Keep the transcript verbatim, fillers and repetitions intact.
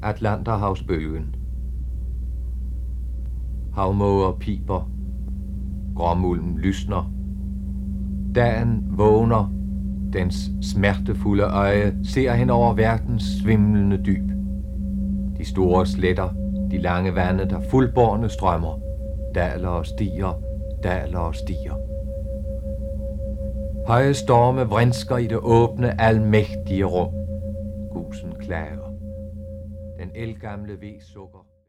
Atlanterhavsbølgen. Havmåger piber. Gråmulm lysner. Dagen vågner. Dens smertefulde øje ser hen over verdens svimlende dyb. De store sletter, de lange vande, der fuldbårne strømmer, daler og stiger, daler og stiger. Høje storme vrinsker i det åbne, almægtige rum. Gusen klager. Den ældgamle ved sukker.